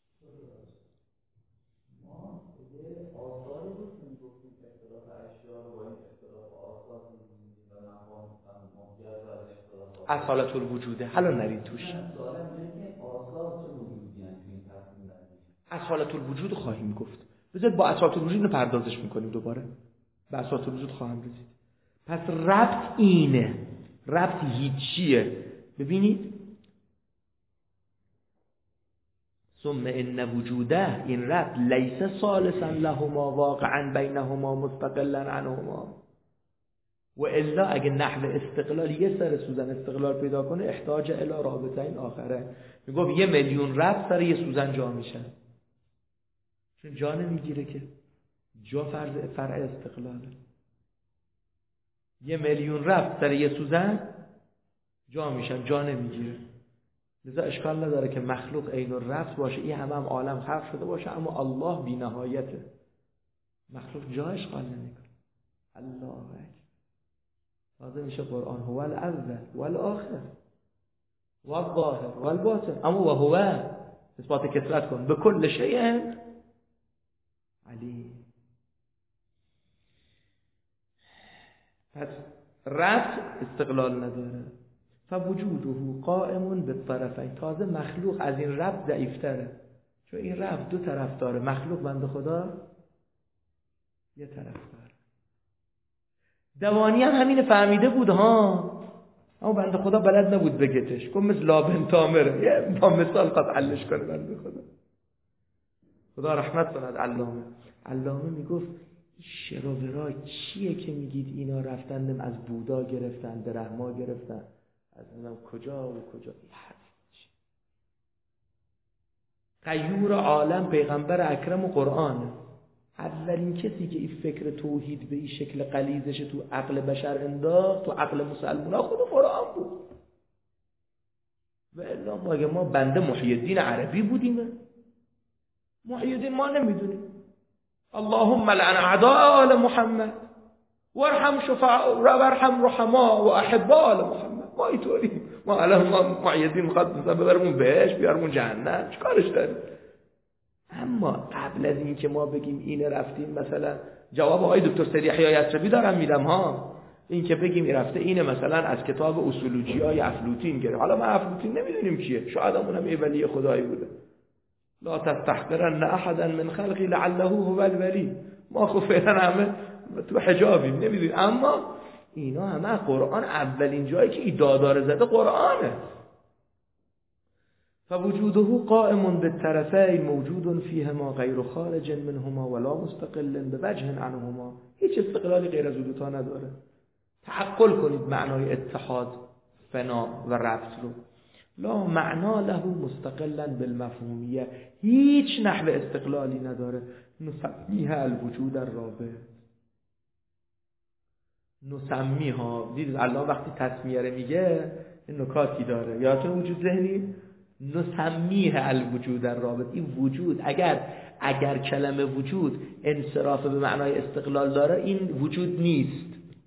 ما یه آثاری بود که میگفتیم اختلاف اشیاء رو با این اختلاف آثار می‌بینیم و مقام ماهیت و اختلاف اصالت الوجوده. حالا نرید توش. آثار چه وجودی هست این تصمیم بندی؟ اصالت الوجود خواهیم گفت. بذارید با اصالت الوجود اینو پردازش میکنیم دوباره. به اصالت الوجود خواهم رسید. پس ربط اینه. ربط هیچیه. ببینید ثم ان وجوده، این ربط لیس ثالثا لهما واقعا بینهما مستقلا عنهما. و الا اگه نحو استقلال یه سر سوزن استقلال پیدا کنه احتاج الی رابطین آخره. میگفت 1,000,000 ربط سر یه سوزن جا میشن، چون جا نمیگیره که جا فرع استقلاله. 1,000,000 ربط سر یه سوزن جا میشن، جا نمیگیره. لذا اشکال نداره که مخلوق عین الربط باشه، این هم عالم خلق شده باشه، اما الله بی نهایته. مخلوق جا اشغال نمیکنه. الله اکبر. لازم میشه قرآن هو الاول والآخر والظاهر والباطن، اما و هو اثبات کثرت کن به کل شیء علیم. پس ربط استقلال نداره. فوجوده قائم بالطرفین. تازه مخلوق از این ربط ضعیف‌تره، چون این ربط دو طرف داره. مخلوق بنده خدا یه طرف داره. دوانی هم همین فهمیده بود ها، اما بنده خدا بلد نبود بگتش. گفت مثل لابن تامره، یه با مثال قد حلش کنه بنده خدا. خدا رحمت کند علامه میگفت شراورای چیه که میگید اینا رفتن از بودا گرفتن، برهما گرفتن، از نمیدونم کجا و کجا. غیور عالم پیغمبر اکرم و قرآن. اولین کسی که این فکر توحید به این شکل غلیظش تو عقل بشر انداخت، تو عقل مسلمونا، خود قرآن بود. و الا ما بنده محی الدین عربی بودیم، محی الدین ما نمیدونیم. اللهم لعن اعداء آل محمد وارحم وارحم رحما و احباء آل محمد. ما اینطوریم. ما الان محی الدین میخواد مثلا ببرمون بهش بیارمون جهنم، چیکارش داریم؟ اما قبل از این که ما بگیم اینه رفتیم، مثلا جواب آقای دکتر سید یحیی یثربی دارم میدم ها، این که بگیم این رفته اینه مثلا از کتاب اصولوجیای افلاطین گرفت. حالا ما افلاطین نمیدونیم کیه، شاید همون هم ولی خدایی بوده. لا تستحقرن احدا من خلقی لعله هو الولی. ما خب فعلا همه تو حجابیم نمیدونیم، اما اینا همه قرآن. اولین جایی که ایده داره زده قرآنه. فوجوده قائم بالطرفین موجود فیهما غیر خارج منهما ولا مستقل بوجه عنهما. هیچ استقلالی غیر از دو تا نداره. تعقل کنید معنای اتحاد، فنا و ربط رو. لا معنا له مستقلا بالمفهومیه. هیچ نحو استقلالی نداره. نسمیها الوجود الرابع. نسمیها، دیدید الله وقتی تسمیه رو میگه این نکاتی داره. یادتون وجود ذهنی نسمیه الوجود الرابط. این وجود اگر کلمه وجود انصراف به معنای استقلال داره، این وجود نیست.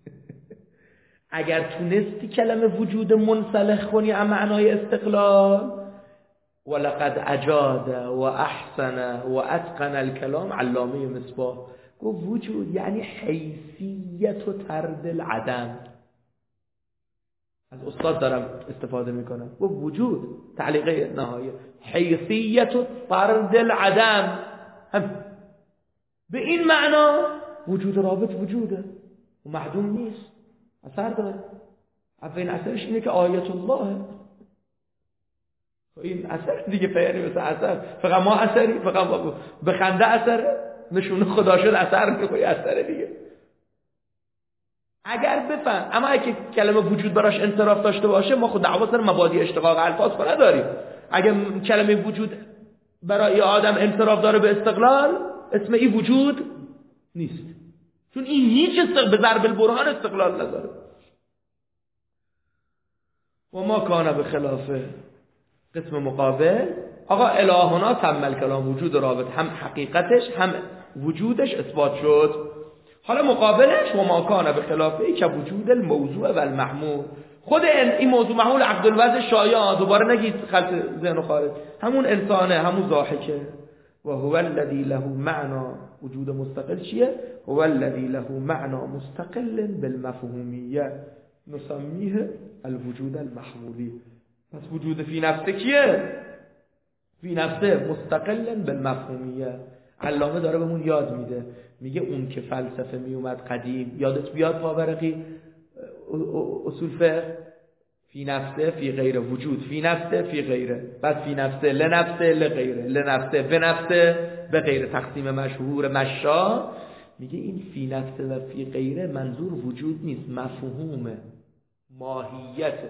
اگر تونستی کلمه وجود منسلخ کنی از معنای استقلال، ولقد اجاد و احسن و اتقن الکلام علامه مصباح گفت وجود یعنی حیثیت و طرد العدم. از استاد دارم استفاده میکنم. گفت وجود تعلیقه نهایه حیثیت و طرد العدم. هم به این معنا وجود رابط وجوده و معدوم نیست، اثر داره. اولین اثرش اینه که آیت الله. این اثر دیگه پیانی مثل اثر. فقط ما اثری، فقط به خنده اثر، نشونه خدا شد اثر میخوری اثر دیگه. اگر بفهم، اما اگه کلمه وجود براش انصراف داشته باشه، ما خود دعوا سر مبادی اشتقاق الفاظ کنه نداریم. اگه کلمه وجود برای آدم انصراف داره به استقلال، اسم این وجود نیست. چون این هیچ به ضرب البرهان استقلال نداره. و ما کان به خلافه قسم مقابل، آقا الهنا تم الکلام، وجود رابط هم حقیقتش هم وجودش اثبات شد. حالا مقابلش و ما کان به خلافه که وجود الموضوع و المحمول، خود این موضوع محمول عبدالوضع شایع، دوباره نگید خلط ذهن و خارج، همون انسانه، همون ضاحکه. و هو الذی له معنا، وجود مستقل چیه؟ هو الذی له معنا مستقل بالمفهومیه نسمیه الوجود المحمولی. پس وجود فی نفسه کیه؟ فی نفسه مستقل بالمفهومیه. علامه داره بهمون یاد میده، میگه اون که فلسفه میومد قدیم، یادت بیاد پاورقی اصول فقه، فی نفسه فی غیره، وجود فی نفسه فی غیره، بعد فی نفسه لنفسه لغیره، لنفسه به نفسه به غیره، تقسیم مشهور مشا. میگه این فی نفسه و فی غیره منظور وجود نیست، مفهومه، ماهیته.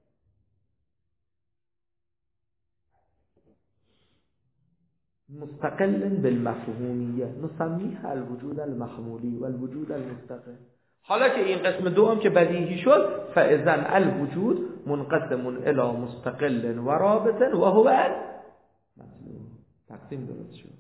مستقل بالمفهومیه نسمیه الوجود المحمولی و الوجود المستقل. حالا که این قسم دوم که بدیهی شد، فاذن الوجود منقسم الی مستقل و رابط و هو مطلوب. تقسیم درست شد.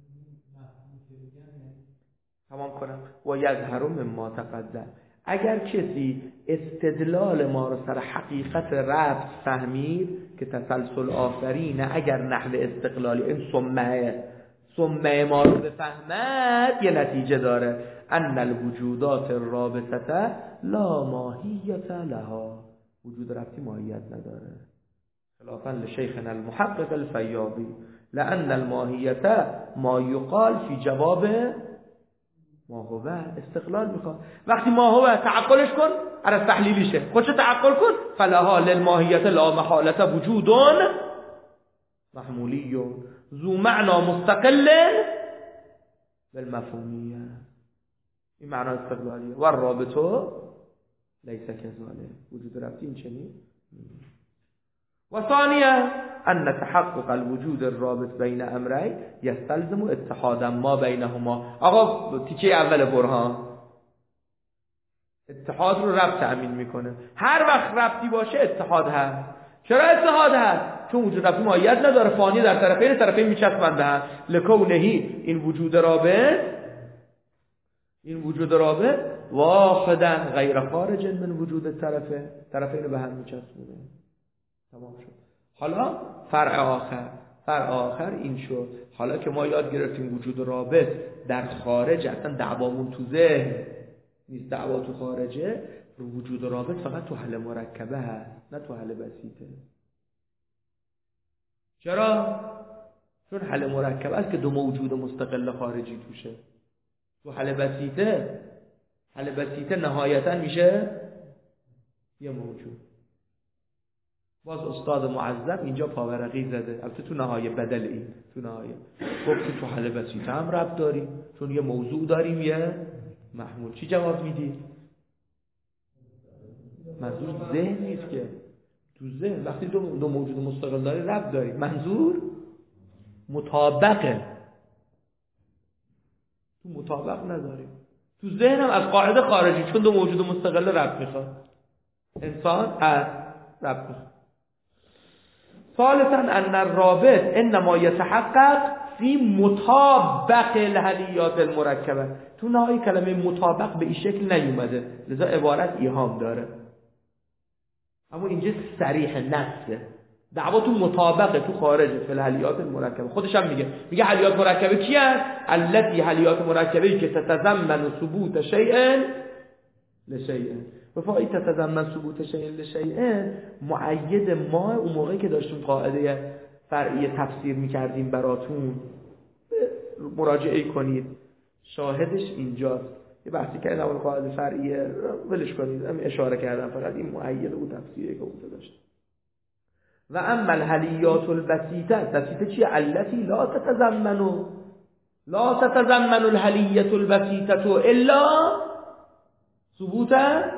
تمام کنم. و یظهر مما تقدم، اگر کسی استدلال ما رو سر حقیقت ربط فهمید که تسلسل آفرینه، اگر نحو استقلالی این سمه ما رو بفهمد، یه نتیجه داره، ان الوجودات الرابطه لا ماهیت لها، وجود ربطی ماهیت نداره، خلافا لشیخنا المحقق الفیاضی، لان الماهیت ما یقال فی جواب ما هو. استقلال میخواد، وقتی ما هو تعقلش کن، از تحلیلیشه، خودش تعقل کن، فلها للماهیت لا محالت وجود محمولی ذو معنا مستقل بالمفهومیه. این معنا استقلالیه. و الرابطه لیس کذالک، وجود ربطی این چنین. و ثانیه ان تحقق الوجود الرابط بین امرین یستلزم اتحادا ما بینهما. آقا تیکه اول برهان اتحاد رو ربط تأمین میکنه. هر وقت ربطی باشه اتحاد هست. چرا اتحاد هست؟ چون وجود ربطی ماهیت نداره، فانی در طرفین میچسبند به هم، لکونهی این وجود رابط واحدا غیر خارج من وجود طرفین به هم میچسبونه. تمام شد. حالا فرع آخر این شد. حالا که ما یاد گرفتیم وجود رابط در خارج، اصلا دعوامون تو ذهن نیست، دعوا تو خارجه، وجود رابط فقط تو حل مرکبه هست، نه تو حل بسیطه. چرا؟ چون حل مرکبه است که دو موجود مستقل خارجی توشه. تو حل بسیطه نهایتا میشه یه موجود. باز استاد معظم اینجا پاورقی زده، البته تو نهایه بدل این، تو نهایه گفت که تو حل بسیطه هم ربط داریم، چون یه موضوع داریم یه محمول. چی جواب میدی؟ منظور ذهن نیست که، تو ذهن وقتی دو موجود مستقل داری ربط داری، منظور مطابقه، تو مطابق نداریم. تو ذهن هم از قاعده خارجی، چون دو موجود مستقل ربط میخواد، انسان از ربط میخواد. ثالثا ان الرابط انما يتحقق فی مطابق الهلیات المرکبه. تو نهایی کلمه مطابق به این شکل نیومده، لذا عبارت ایهام داره، اما اینجا صریح نصه. دعوا تو مطابقه، تو خارجه، فی الهلیات المرکبه. خودش هم میگه هلیات مرکبه کی هست؟ التي هلیات مرکبه که تتضمن ثبوت شیء لشیء. و فاید تتضمن ثبوت شیء لشیء مؤید ما اون موقعی که داشتیم قاعده فرعی تفسیر میکردیم براتون، مراجعه کنید، شاهدش اینجاست. یه بحثی کردم اون قاعده فرعیه، ولش کنید، هم اشاره کردم، فقط این مؤید او تفسیری که اونجا داشت. و اما الهلیات البسیطه چیه؟ التي لا تتضمن الهلیه البسیطه الا ثبوت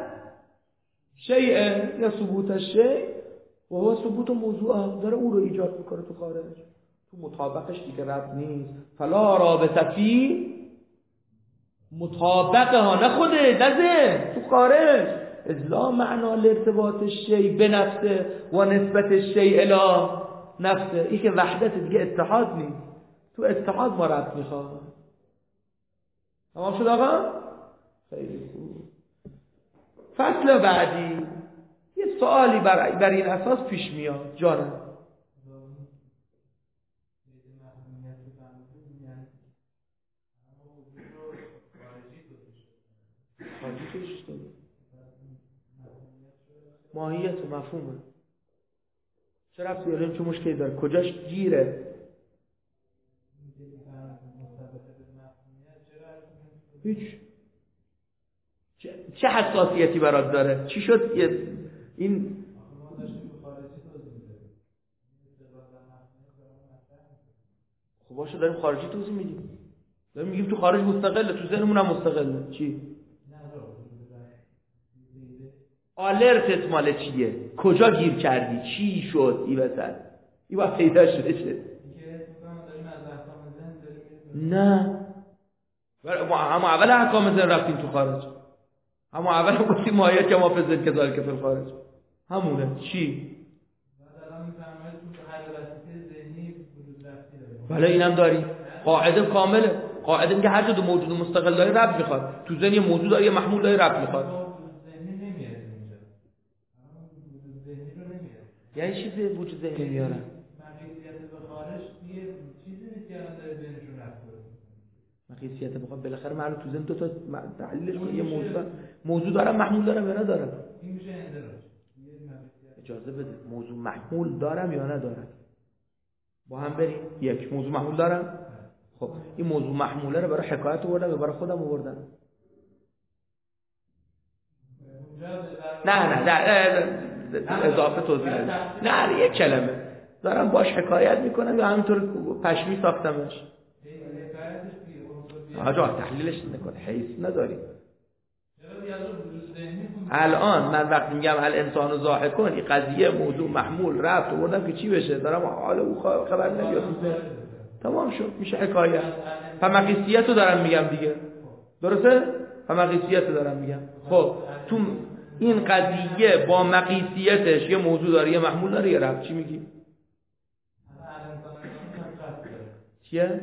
شیء یا ثبوت شیء و هو ثبوت موضوع، داره او رو ایجاد میکنه تو خارج، تو مطابقش دیگه ربط نیست. فلا رابطه فی مطابقه ها، نه خوده، نه تو خارج. ازلا معنا لارتباط شیء به نفسه و نسبت شیء الی نفسه. این که وحدت دیگه اتحاد نیست. تو اتحاد ما ربط میخواد. تمام شد آقا؟ خیلی خوب. فصل بعدی یه سوالی بر این اساس پیش میاد. جانم خارجی توش داره، ماهیت و مفهومه. چرا رفت بیاریم چه مشکلی داره؟ کجاش گیره؟ هیچ. چه حساسیتی برات داره؟ چی شد این خب باشه داریم خارجی توضیح میدیم، داریم میگیم تو خارج مستقله، تو ذهنمون هم مستقله. چی؟ آلرتت مال چیه؟ کجا گیر کردی؟ چی شد این وسط؟ این وقت پیدا شده شه. نه همه اول احکام ذهن رفتیم تو خارج، همه اول هم گفتیم ماهیت که ما فزد که ذالک فی الخارج همونه. چی؟ بله اینم داریم. قاعده کامله. قاعده میگه هر دو موجود مستقل داره ربط میخواد. تو ذهن یه موجود داره یه محمول داره ربط میخواد. یعنی چیزی وجود ذهنی میاره. مقیسیت بخواد بالاخره معلوم تو ذهن دو تا تحلیلش کنه. یه موضوع داره محمول دارم یا ندارم. این میشه اندراج. اجازه بده موضوع محمول دارم یا ندارم. با هم بریم. یک موضوع محمول دارم. خب این موضوع محموله رو برای حکایت آوردم یا برای خودم آوردم؟ نه اضافه توضیح نه یک کلمه دارم باش حکایت میکنم یا همینطور پشمی ساختمش. آجا تحلیلش نکنه حیث نداری. الان من وقتی میگم الانسان ضاحکون این قضیه موضوع محمول رفت آوردم که چی بشه؟ دارم حالا او خبر نمیاد. تمام شد میشه حکایت. فمقیسیت رو دارم میگم دیگه. درسته؟ فمقیسیت رو دارم میگم. خب تو این قضیه با مقیسیتش یه موضوع داره یه محمول داره یه ربط. چی میگی؟ چیه؟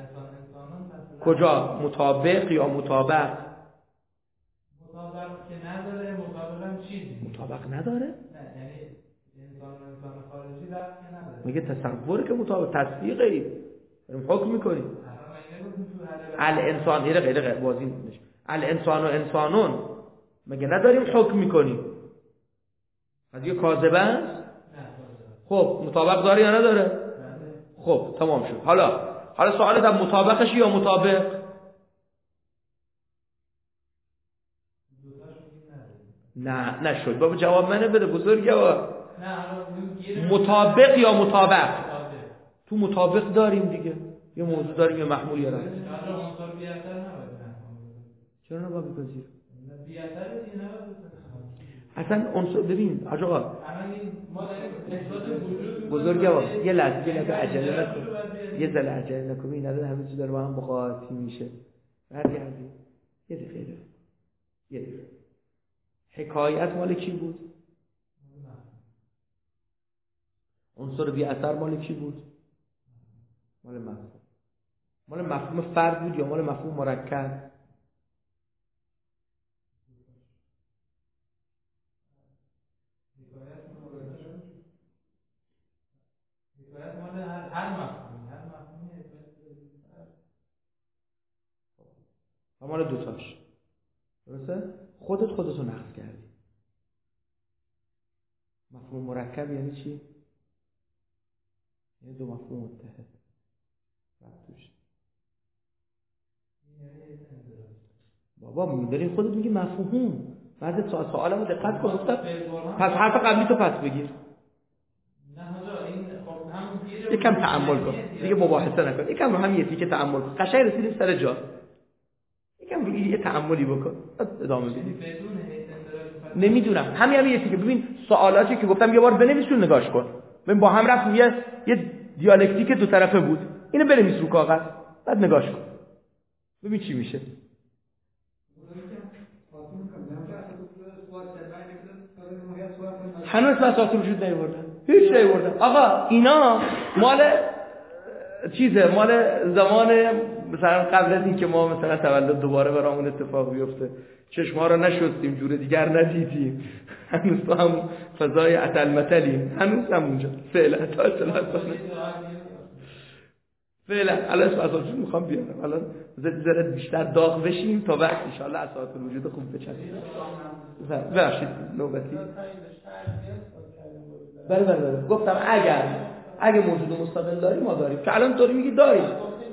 کجا؟ مطابق یا مطابق؟ مطابق که نداره. مطابق هم چیزی مطابق نداره؟ نه یعنی انسان خارجی ربط که نداره. میگه تصور که مطابق تصدیقه ای بریم حکم میکنیم. الانسان غیر بازی نمیشه. الانسان و انسانون مگه نداریم حکم میکنیم؟ قضیه کاذبه است؟ خب مطابق داره یا نداره؟ خب تمام شد. حالا سوالت هم مطابقش یا مطابق؟ نه نشد. بابا جواب منه بده بزرگوار. مطابق یا مطابق؟ تو مطابق داریم دیگه. یه موضوع داریم یه محمول یا رد. چرا نباید بپذیر؟ اصلا عنصر ببین حاج آقا بزرگوار یه لحظه عجله نکن. یه ذره عجله نکن. این نداره همه چیز داره با هم مقایسی میشه. برگردیم یه دقیقه. حکایت مال کی بود؟ عنصر بی اثر مال کی بود؟ مال مفهوم. مال مفهوم فرد بود یا مال مفهوم مرکب؟ حکایت مال هر مفهوم. مال دوتاش. درسته؟ خودتو نقض کردی. مفهوم مرکب یعنی چی؟ یعنی دو مفهوم متحد. توش بابا می‌داری خودت میگی مفهوم. بعد سوالمو دقت کن. گفتم پس حرف قبلی تو پس بگیر. نه حالا این خب همون یکم تأمل کن. دیگه مباحثه نکن. یکم رو هم یه تیکه تأمل کن. قشنگ رسیدیم سر جا. یکم دیگه یه تأملی بکن. ادامه بدیم. نمیدونم. همین یه تیکه ببین سوالاتی که گفتم یه بار بنویسون نگاش کن. ببین با هم رفتیم یه دیالکتیک دو طرفه بود. اینو بنویس رو کاغذ. بعد نگاش کن. ببین چی میشه. هنوز اساس وجود نیوردن، هیچ نیوردن. آقا اینا مال چیزه، مال زمان مثلا قبل از این که ما مثلا تولد دوباره برامون اتفاق بیفته، چشم‌ها رو نشستیم، جور دیگر ندیدیم، هنوز تو هم فضای اتلمتلیم، هنوز هم اونجا فعلا تا اصلاح فعلا الان اساس وجود میخوام بیارم، الان ذره بیشتر داغ بشیم تا وقت ان شاء الله اساس وجود خوب بچسبه. ببخشید نوبتی. بله گفتم اگه موجود مستقل داریم ما داریم، که الان طوری میگی داریم.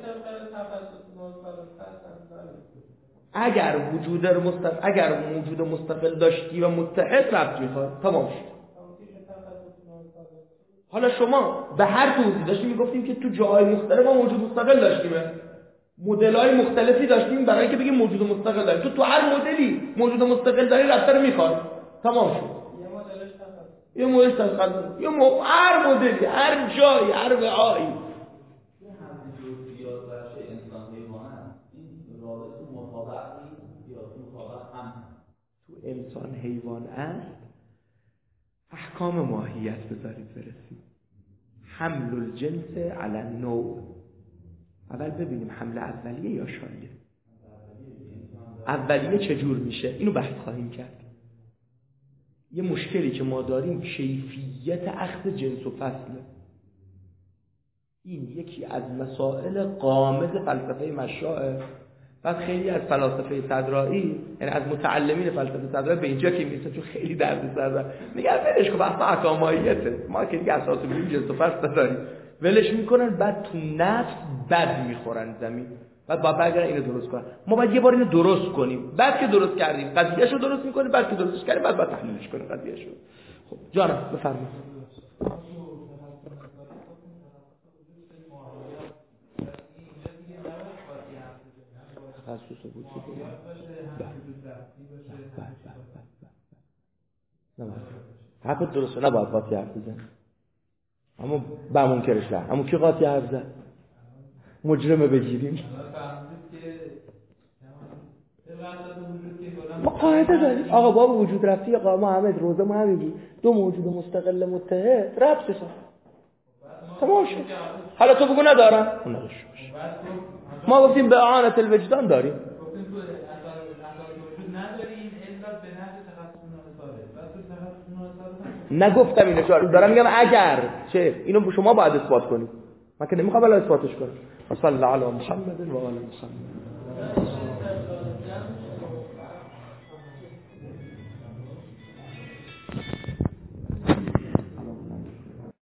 اگر موجود مستقل داشتی و متحد ربط میخواد تمام شد. حالا شما به هر توضیح داشتیم میگفتیم که تو جاهای مختلف ما موجود مستقل داشتیم، مدل‌های مختلفی داشتیم برای اینکه بگیم موجود مستقل داریم. تو هر مدلی موجود مستقل داری ربط رو میخواد تمام شد. یه مدلش تسخیر، هر مدلی، هر جایی، هر وعایی. این همه جزئیات بخش انسان حیوانه، این رابطه مطابق نیست یا مطابق هم؟ تو انسان حیوان است، احکام ماهیت بذارید برسیم. حمل الجنس علی النوع. اول ببینیم حمل اولیه یا شایعه. اولیه چجور میشه؟ اینو بحث خواهیم کرد. یه مشکلی که ما داریم کیفیت اخذ جنس و فصله. این یکی از مسائل غامض فلسفه مشاعه. بعد خیلی از فلاسفه صدرایی، یعنی از متعلمین فلسفه صدرایی به اینجا که میرسه چون خیلی درد سر میگن ولش کن، بحث احکام ماهیته، ما که دیگه اساس ببینیم جنس و فصل نداریم، ولش میکنن. بعد تو نفس بد میخورن زمین، بعد برگردن اینو درست کنن. ما باید یه بار اینو درست کنیم، بعد که درست کردیم قضیهشو درست میکنیم، بعد که درستش کردیم بعد تحلیلش کنیم قضیهشو. خب جانم بفرمایید. تخصص بود حرفت درسته، نباید قاطی حرف بزن، اما با منکرش نه. اما کی قاطی حرف زد؟ مجرمه بگیریم. ما قاعده داریم آقا، باب وجود رفتی آقا محمد روزه ما همین بود، دو موجود مستقل متحد ربطشون تمام شد. حالا تو بگو ندارم، اون نداشت. ما گفتیم به اعانت الوجدان داریم، نگفتم اینو شاید دارم میگم اگر چه اینو شما باید اثبات کنید، من که نمیخوام الان اثباتش کنم. صلی الله علی محمد و آل محمد.